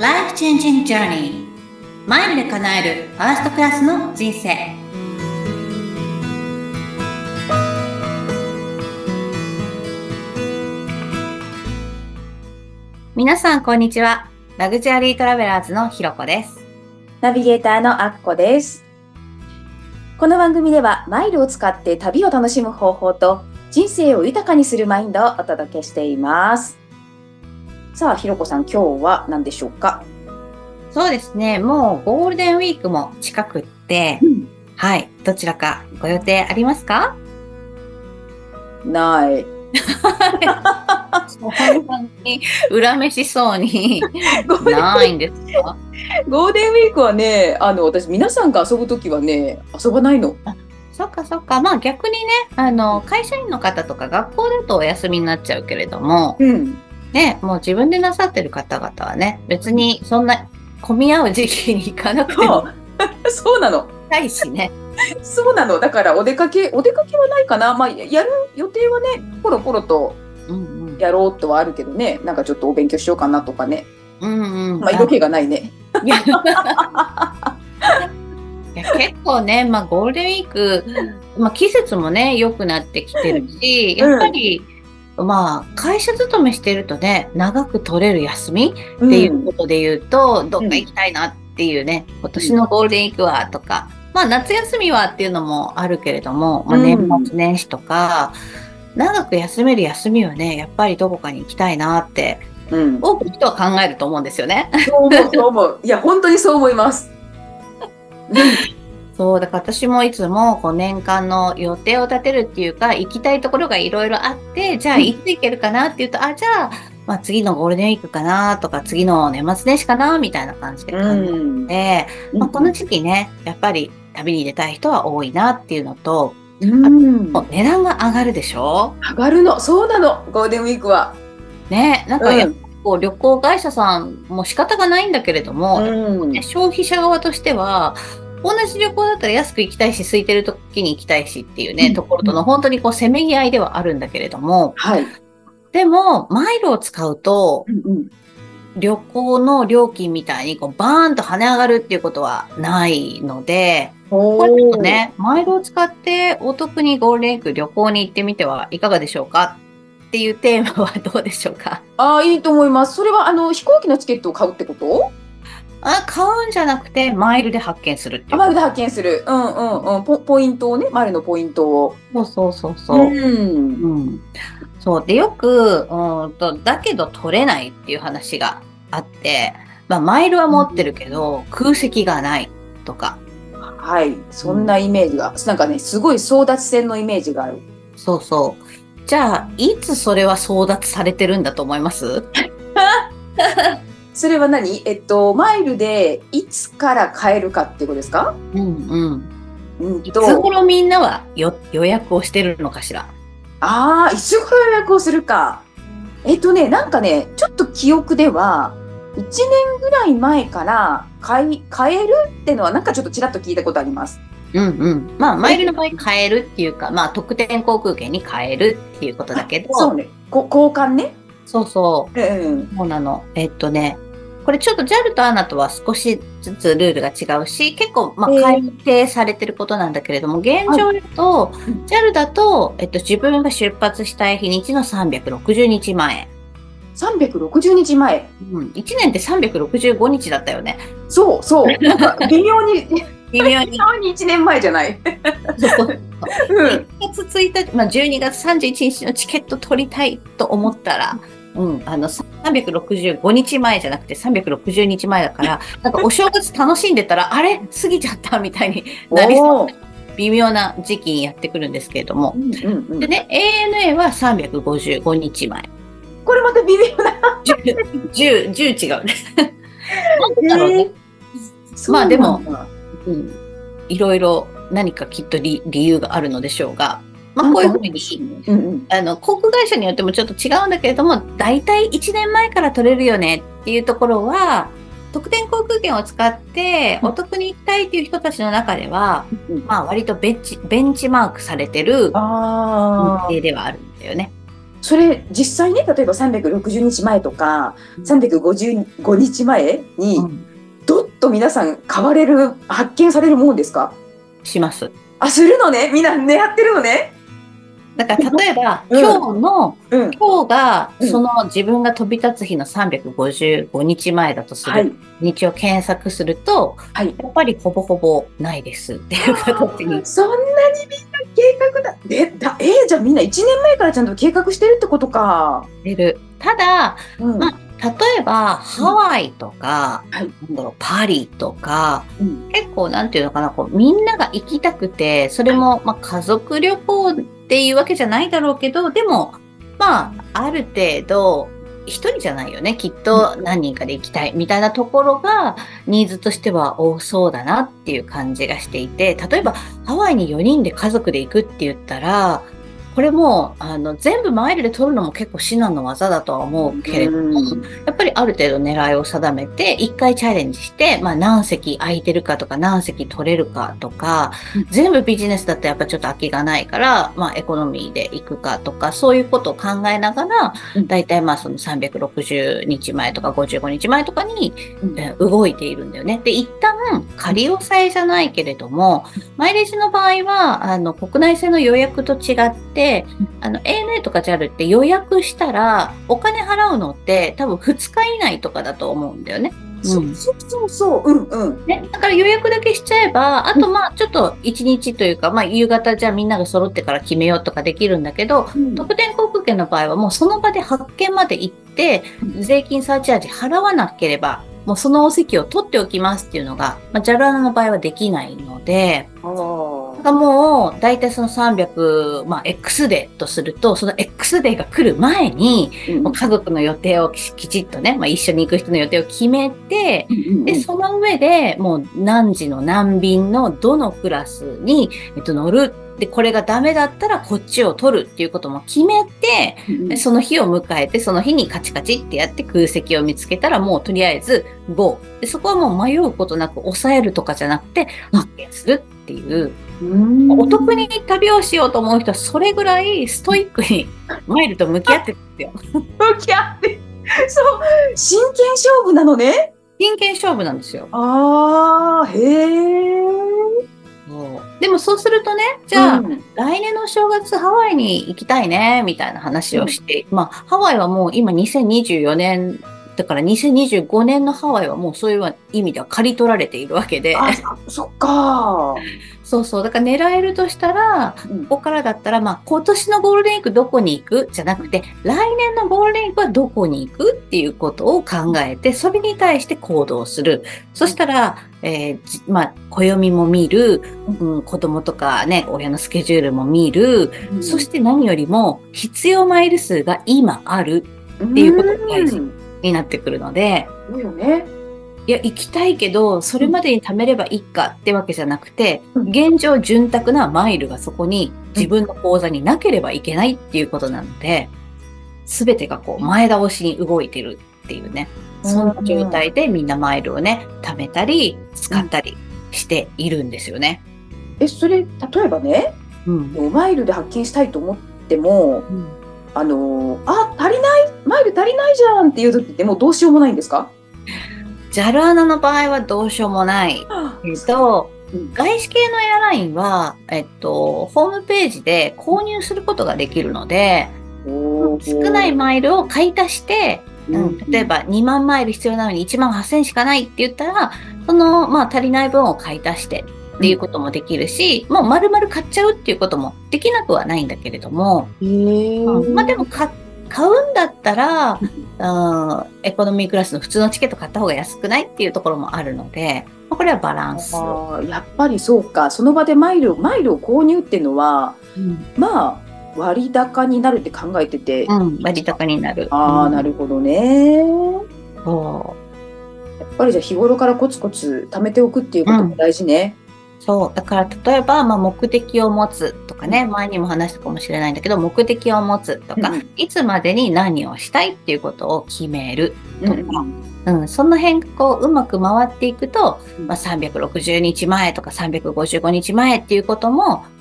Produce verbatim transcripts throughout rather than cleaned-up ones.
Life Changing Journey マイルで叶えるファーストクラスの人生。皆さんこんにちは。ラグジュアリートラベラーズのひろこです。 ナビゲーターのあっこです。この番組ではマイルを使って旅を楽しむ方法と人生を豊かにするマインドをお届けしています。さあひろこさん、今日は何でしょうか？ そうですね、もうゴールデンウィークも近くって、うん、はい、どちらかご予定ありますか？ ない。 本当に恨めしそうにないんですか？ ゴールデンウィークはね、あの私皆さんが遊ぶときはね、遊ばないの。 あ、そっかそっか。まあ逆にね、あの会社員の方とか学校だとお休みになっちゃうけれども、うん、ね、もう自分でなさってる方々はね、別にそんな混み合う時期に行かなくてもそうなの。 ないしね。 そうなの。だからお出かけお出かけはないかな。まあやる予定はね、ポロポロとやろうとはあるけどね、うんうん、なんかちょっとお勉強しようかなとかね。うんうん。まあ色気がないね。いやいや結構ね、まあゴールデンウィーク、まあ季節もね良くなってきてるし、やっぱり、うん、まあ会社勤めしてるとね、長く取れる休みっていうことで言うと、うん、どっか行きたいなっていうね、今年のゴールデンウィークはとか、まあ夏休みはっていうのもあるけれども、まあ、年末年始とか、うん、長く休める休みはね、やっぱりどこかに行きたいなって、うん、多くの人は考えると思うんですよね。 そう思う、そう思う。いや、本当にそう思います。 そう、だから私もいつもこう年間の予定を立てるっていうか、行きたいところがいろいろあって、じゃあいつ行けるかなっていうと、うん、あ、じゃあ、まあ、次のゴールデンウィークかなとか、次の年末年始かなみたいな感じで考えて、うん、まあ、この時期ね、やっぱり旅に出たい人は多いなっていうのと、うん、あと値段が上がるでしょ？ 上がるの。そうなの。ゴールデンウィークは。 ね、なんかやっぱこう旅行会社さんも仕方がないんだけれども、うん、消費者側としては、同じ旅行だったら安く行きたいし、空いてる時に行きたいしっていうね、うん、ところとの本当にこうせめぎ合いではあるんだけれども、はい、でも、マイルを使うと、うんうん、旅行の料金みたいにこうバーンと跳ね上がるっていうことはないので、これちょっとね、マイルを使ってお得にゴールデンウィーク旅行に行ってみてはいかがでしょうかっていうテーマはどうでしょうか？ ああ、いいと思います。それはあの飛行機のチケットを買うってこと？ あ、買うんじゃなくて、マイルで発見するっていう。 マイルで発見する。うんうんうん。ポ、ポイントをね、マイルのポイントを。 そうそうそうそう。うん。うん、そうで、よく、うんと、だけど取れないっていう話があって、まあ、マイルは持ってるけど、うん、空席がないとか。 はい。そんなイメージが、うん、なんかね、すごい争奪戦のイメージがある。 そうそう。じゃあ、いつそれは争奪されてるんだと思います？ それは何？えっと、マイルでいつから買えるかっていうことですか？ うんうん。うんと、いつ頃みんなはよ予約をしてるのかしら？ ああ、いつ頃予約をするか。えっとね、なんかね、ちょっと記憶では、いちねんぐらい前から買い、買えるってのはなんかちょっとちらっと聞いたことあります。 うんうん。まあ、マイルの場合買えるっていうか、まあ、特典航空券に買えるっていうことだけど。 そうね。こ交換ね。 そうそう。うん、そうなの。えっとね、これちょっと ジャル と エーエヌエー とは少しずつルールが違うし、結構まあ改定されてることなんだけれども、現状だと、ジャル だと、えっと、自分が出発したい日にちのさんびゃくろくじゅうにちまえ。 さんびゃくろくじゅうにちまえ。 うん。いちねんってさんびゃくろくじゅうごにちだったよね。 そうそう。なんか微妙に、 微妙に。 微妙にいちねんまえじゃない。 そうそう。うん、いちがつついたち、まあ、じゅうにがつさんじゅういちにちのチケット取りたいと思ったら、うん、あの、さんびゃくろくじゅうごにちまえじゃなくてさんびゃくろくじゅうにちまえだから、なんかお正月楽しんでたら、あれ過ぎちゃったみたいになりそうな微妙な時期にやってくるんですけれども。うんうんうん、でね、エーエヌエー はさんびゃくごじゅうごにちまえ。 これまた微妙な。 じゅう、じゅう違うね。なんだろうね。まあでも、うん、いろいろ何かきっと 理, 理由があるのでしょうが、まあ、こういうふうに、うんうん、あの航空会社によってもちょっと違うんだけれども、だいたいいちねんまえから取れるよねっていうところは、特典航空券を使ってお得に行きたいっていう人たちの中では、うん、まあ割とベンチ、ベンチマークされてる日程ではあるんだよね。 それ実際ね、例えばさんびゃくろくじゅうにちまえとかさんびゃくごじゅうごにちまえに、うん、どっと皆さん変われる、発見されるもんですか？ します。 あ、するのね。みんな狙ってるのね。 だから例えば、うん、今日の、うん、今日がその自分が飛び立つ日のさんびゃくごじゅうごにちまえだとする、はい、日を検索すると、はい、やっぱりほぼほぼないですっていう形に。 そんなにみんな計画だ。でだえー、じゃあみんないちねんまえからちゃんと計画してるってことか。 してる。ただ、うん、まあ例えば、ハワイとか、うん、なんだろう、パリとか、うん、結構なんていうのかな、こうみんなが行きたくて、それも、まあ、家族旅行っていうわけじゃないだろうけど、でも、まあ、ある程度、一人じゃないよね。きっと何人かで行きたいみたいなところが、ニーズとしては多そうだなっていう感じがしていて、例えば、ハワイによにんで家族で行くって言ったら、これも、あの、全部マイルで取るのも結構至難の技だとは思うけれども、やっぱりある程度狙いを定めて、一回チャレンジして、まあ何席空いてるかとか、何席取れるかとか、全部ビジネスだとやっぱちょっと空きがないから、まあエコノミーで行くかとか、そういうことを考えながら、だいたいまあそのさんびゃくろくじゅうにちまえとかごじゅうごにちまえとかに、うん、動いているんだよね。で、一旦仮押さえじゃないけれども、マイレージの場合は、あの、国内線の予約と違って、あの エーエヌエー とか ジャル って予約したらお金払うのって多分ふつか以内とかだと思うんだよね。 うん、そうそうそう、うんうん。 ね、だから予約だけしちゃえば、あとまあちょっといちにちというか、まあ夕方じゃあみんなが揃ってから決めようとかできるんだけど、うん、特典航空券の場合はもうその場で発券まで行って、税金サーチャージ払わなければ、もうそのお席を取っておきますっていうのが、まあ、ジャル アナの場合はできないので、がもう、だいたいそのさんびゃく、まあ、X デーとすると、その X デーが来る前に、うん、もう家族の予定をきちっとね、まあ、一緒に行く人の予定を決めて、うんうんうん、で、その上で、もう何時の何便のどのクラスに、えっと、乗る。で、これがダメだったらこっちを取るっていうことも決めて、うん、その日を迎えて、その日にカチカチってやって空席を見つけたらもうとりあえず ゴー。で、そこはもう迷うことなく抑えるとかじゃなくて発見するっていう。うんお得に旅をしようと思う人はそれぐらいストイックにマイルと向き合ってるんですよ。 向き合って。そう。真剣勝負なのね。 真剣勝負なんですよ。 ああ、へえ。 でもそうするとね、じゃあ、うん、来年の正月ハワイに行きたいね、みたいな話をして、うん、まあ、ハワイはもう今にせんにじゅうよねん、だからにせんにじゅうごねんのハワイはもうそういう意味では刈り取られているわけで。 あ、そっか。 そうそう。だから狙えるとしたら、うん、ここからだったら、まあ、今年のゴールデンウィークどこに行くじゃなくて、来年のゴールデンウィークはどこに行くっていうことを考えて、それに対して行動する。そしたら、えー、まあ、暦も見る、うん、子供とかね、親のスケジュールも見る、うん、そして何よりも必要マイル数が今あるっていうことが大事になってくるので、 そうよね。 いや、行きたいけど、それまでに貯めればいいかってわけじゃなくて、うん、現状潤沢なマイルがそこに自分の口座になければいけないっていうことなので、すべてがこう前倒しに動いてるっていうね、そんな状態でみんなマイルをね、貯めたり、使ったりしているんですよね。 うん、え、それ、例えばね、うん、マイルで発見したいと思っても、うん、あの、あ、足りない、マイル足りないじゃんっていう時ってもうどうしようもないんですか？ ジャル アナの場合はどうしようもないけど、外資系のエアラインは、えっと、ホームページで購入することができるので、少ないマイルを買い足して、うん、例えばにまんマイル必要なのにいちまんはっせんしかないって言ったら、その、まあ足りない分を買い足してっていうこともできるし、うん、もう丸々買っちゃうっていうこともできなくはないんだけれども、うん、まあでも買買うんだったら、うん、エコノミークラスの普通のチケット買った方が安くないっていうところもあるので、これはバランス。 あ、やっぱりそうか。その場でマイル、マイルを購入っていうのは、うん、まあ、割高になるって考えてて。 うん、割高になる。 ああ、うん、なるほどね。そう。やっぱりじゃあ日頃からコツコツ貯めておくっていうことも大事ね。 うん、そう。だから例えば、まあ、目的を持つとかね、うん、前にも話したかもしれないんだけど、目的を持つとか、うん、いつまでに何をしたいっていうことを決めるとか、うんうん、その辺がこううまく回っていくと、まあ、さんびゃくろくじゅうにちまえとかさんびゃくごじゅうごにちまえっていうことも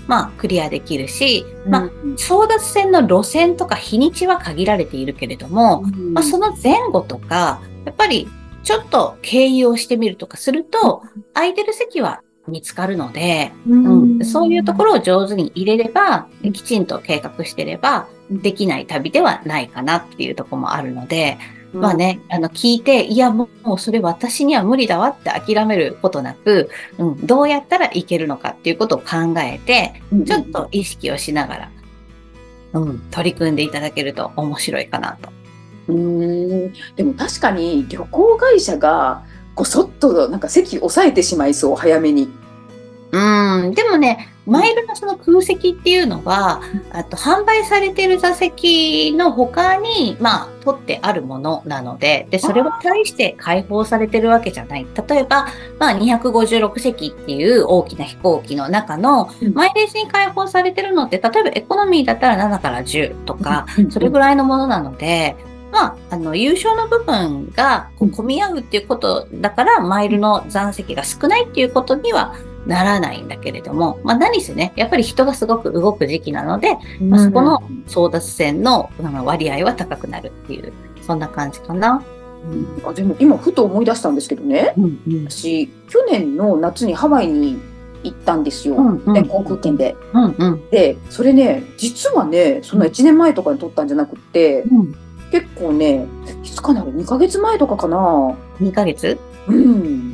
まあ、クリアできるし、まあ、争奪戦の路線とか日にちは限られているけれども、まあ、その前後とか、やっぱりちょっと経由をしてみるとかすると、空いてる席は見つかるので、うん、そういうところを上手に入れれば、きちんと計画してれば、できない旅ではないかなっていうところもあるので、まあね、あの、聞いて、いや、もうそれ私には無理だわって諦めることなく、うん、どうやったらいけるのかっていうことを考えて、ちょっと意識をしながら、うん、取り組んでいただけると面白いかなと。 うーん、でも確かに旅行会社がごそっとなんか席抑えてしまいそう、早めに。 うん、でもね、マイルのその空席っていうのは、あと販売されている座席の他に、まあ、取ってあるものなので、で、それは大して開放されてるわけじゃない。例えば、まあ、にひゃくごじゅうろく席っていう大きな飛行機の中の、マイレージに開放されてるのって、例えばエコノミーだったらななからじゅうとか、それぐらいのものなので、まあ、あの、優勝の部分がこう混み合うっていうことだから、マイルの残席が少ないっていうことにはならないんだけれども、まあ何せね、やっぱり人がすごく動く時期なので、うん、まあ、そこの争奪戦の割合は高くなるっていう、そんな感じかな。 うん、あでも今ふと思い出したんですけどね、うんうん、私、去年の夏にハワイに行ったんですよ。うんうん、航空券で、うんうん。で、それね、実はね、そのいちねんまえとかに取ったんじゃなくって、うん、結構ね、いつかなるにかげつまえとかかな。 にかげつ？ うん。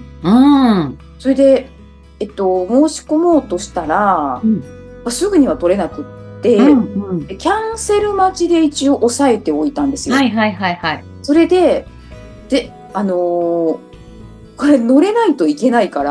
うん。それで、えっと、申し込もうとしたら、うん、すぐには取れなくって、うんうん、キャンセル待ちで一応押さえておいたんですよ。 はいはいはいはい。 それで、で、あのー、これ乗れないといけないから、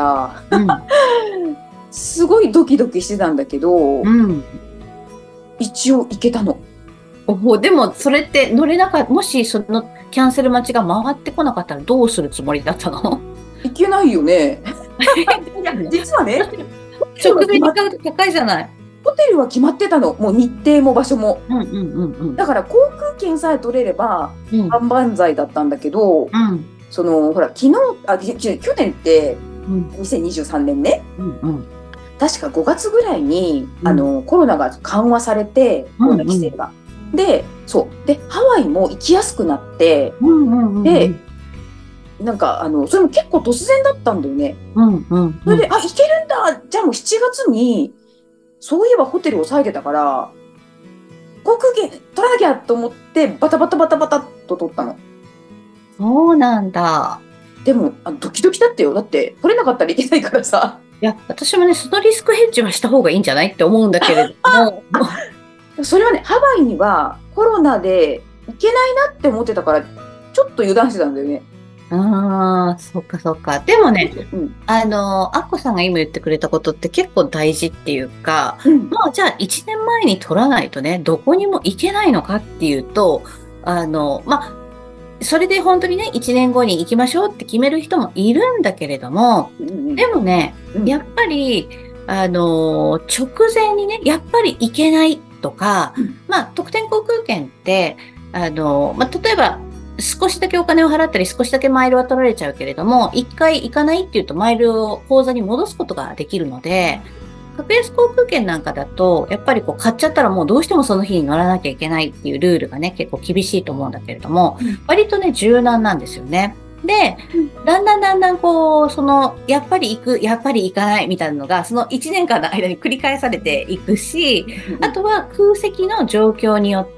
うん、すごいドキドキしてたんだけど、うん、一応行けたの。 おでも、それって乗れなかった、もしそのキャンセル待ちが回ってこなかったらどうするつもりだったの？ いけないよね。いや実はね、 直前に買うと高いじゃない。 ホテルは決まってたの、もう日程も場所も。うんうんうんうん、だから航空券さえ取れれば万々歳だったんだけど、うん、そのほら昨日あ去年ってにせんにじゅうさんねんね、うんうん、確かごがつぐらいに、うん、あのコロナが緩和されて、コロナ規制が、うんうん、でそうでハワイも行きやすくなって、うんうんうん、でなんかあのそれも結構突然だったんだよね。うんうんうん、それであ行けるんだ、じゃあもうしちがつにそういえばホテルを押さえてたから航空券取らなきゃと思ってバタバタバタバタっと取ったの。 そうなんだ。 でもあドキドキだったよ。だって取れなかったらいけないからさ。 いや私もねそのリスクヘッジはした方がいいんじゃないって思うんだけれどもそれはねハワイにはコロナで行けないなって思ってたからちょっと油断してたんだよね。 ああ、そっかそっか。でもね、うん、あの、アッコさんが今言ってくれたことって結構大事っていうか、うん、まあじゃあいちねんまえに取らないとね、どこにも行けないのかっていうと、あの、まあ、それで本当にね、いちねんごに行きましょうって決める人もいるんだけれども、うん、でもね、うん、やっぱり、あの、直前にね、やっぱり行けないとか、うん、まあ、特典航空券って、あの、まあ、例えば、少しだけお金を払ったり少しだけマイルは取られちゃうけれども、一回行かないっていうとマイルを口座に戻すことができるので、格安航空券なんかだと、やっぱりこう買っちゃったらもうどうしてもその日に乗らなきゃいけないっていうルールがね、結構厳しいと思うんだけれども、割とね、柔軟なんですよね。で、だんだんだんだんこう、その、やっぱり行く、やっぱり行かないみたいなのが、そのいちねんかんの間に繰り返されていくし、あとは空席の状況によって、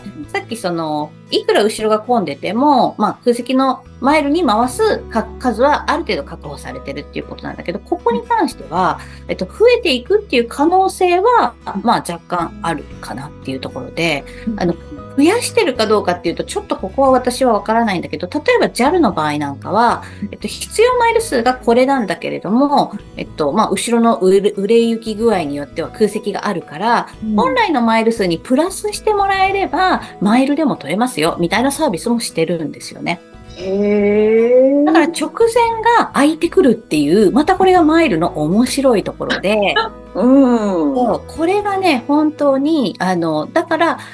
さっきその、いくら後ろが混んでても、まあ空席のマイルに回す数はある程度確保されてるっていうことなんだけど、ここに関しては、えっと、増えていくっていう可能性は、まあ若干あるかなっていうところで、あの、増やしてるかどうかっていうと、ちょっとここは私はわからないんだけど、例えば ジャル の場合なんかは、えっと、必要マイル数がこれなんだけれども、えっと、まあ、後ろの売れ、売れ行き具合によっては空席があるから、うん、本来のマイル数にプラスしてもらえれば、マイルでも取れますよ、みたいなサービスもしてるんですよね。へー。だから直前が空いてくるっていう、またこれがマイルの面白いところで、うん、そうこれがね、本当に、あの、だから、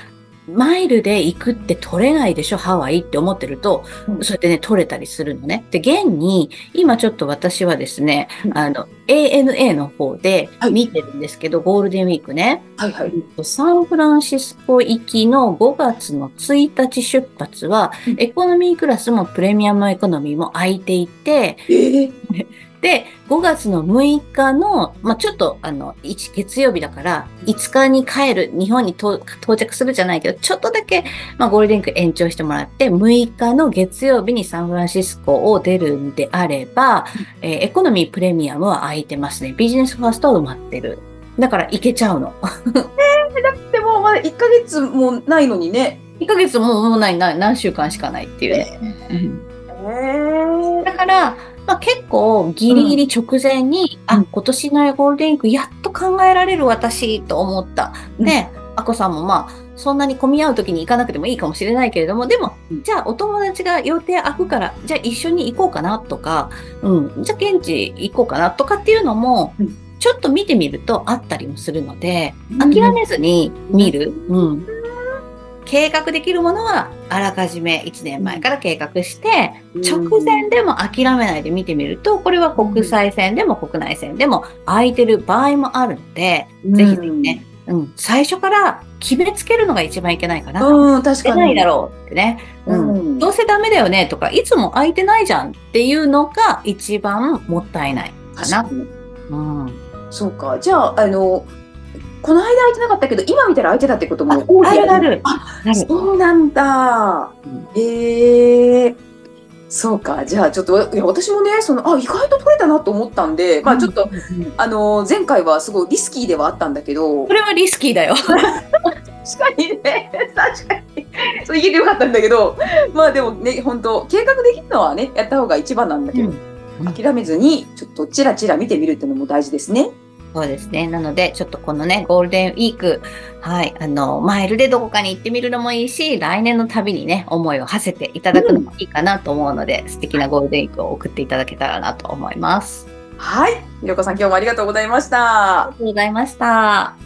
マイルで行くって取れないでしょ、ハワイって思ってると、 うん、 そうやってね、取れたりするのね。で、現に、今ちょっと私はですね、 うん、 あの、エーエヌエー の方ではい、 見てるんですけど、ゴールデンウィークね。 はい、はい。 サンフランシスコ行きのごがつのついたち出発は、 うん、 エコノミークラスもプレミアムエコノミーも空いていて、 えー、 で、ごがつのむいかの、まあ、ちょっと、あの、いち月曜日だから、いつかに帰る、日本に到到着するじゃないけど、ちょっとだけ、まあ、ゴールデンウィーク延長してもらって、むいかの月曜日にサンフランシスコを出るんであれば、えーエコノミープレミアムは空いてますね。ビジネスファーストは埋まってる。だから行けちゃうの。 でもまだいっかげつもないのにね。 いっかげつももうない、ない何週間しかないっていうね。 えー、 だから、まあ、結構ギリギリ直前に、 うん、 あ、今年のゴールデンウィークやっと考えられる私と思った。で、あこさんもまあ、そんなに混み合う時に行かなくてもいいかもしれないけれども、でも、じゃあお友達が予定空くから、じゃあ一緒に行こうかなとか、うん、じゃあ現地行こうかなとかっていうのも、ちょっと見てみるとあったりもするので、諦めずに見る。うん。計画できるものはあらかじめいちねんまえから計画して、直前でも諦めないで見てみると、これは国際線でも国内線でも空いてる場合もあるので、ぜひぜひね、うん、最初から決めつけるのが一番いけないかな。 うん、確かに。 出ないだろうってね、うん。どうせダメだよねとか、いつも空いてないじゃんっていうのが一番もったいないかな。うん、 そうか。じゃあ、あの、この間空いてなかったけど、今見たら空いてたってことも多い。 あるある。 あ、そうなんだ。うん、ええー、そうか。じゃあちょっと、いや私もね、その、あ、意外と取れたなと思ったんで、まあちょっと、うんうんうん、あの、前回はすごいリスキーではあったんだけど。 これはリスキーだよ。 確かにね。確かに。そう言えてよかったんだけど、まあでもね、本当計画できるのはね、やった方が一番なんだけど、うん、諦めずに、ちょっとチラチラ見てみるっていうのも大事ですね。 そうですね。なので、ちょっとこのね、ゴールデンウィーク、はい、あの、マイルでどこかに行ってみるのもいいし、来年の旅にね、思いを馳せていただくのもいいかなと思うので、うん、素敵なゴールデンウィークを送っていただけたらなと思います。 はい。ひろこさん、今日もありがとうございました。 ありがとうございました。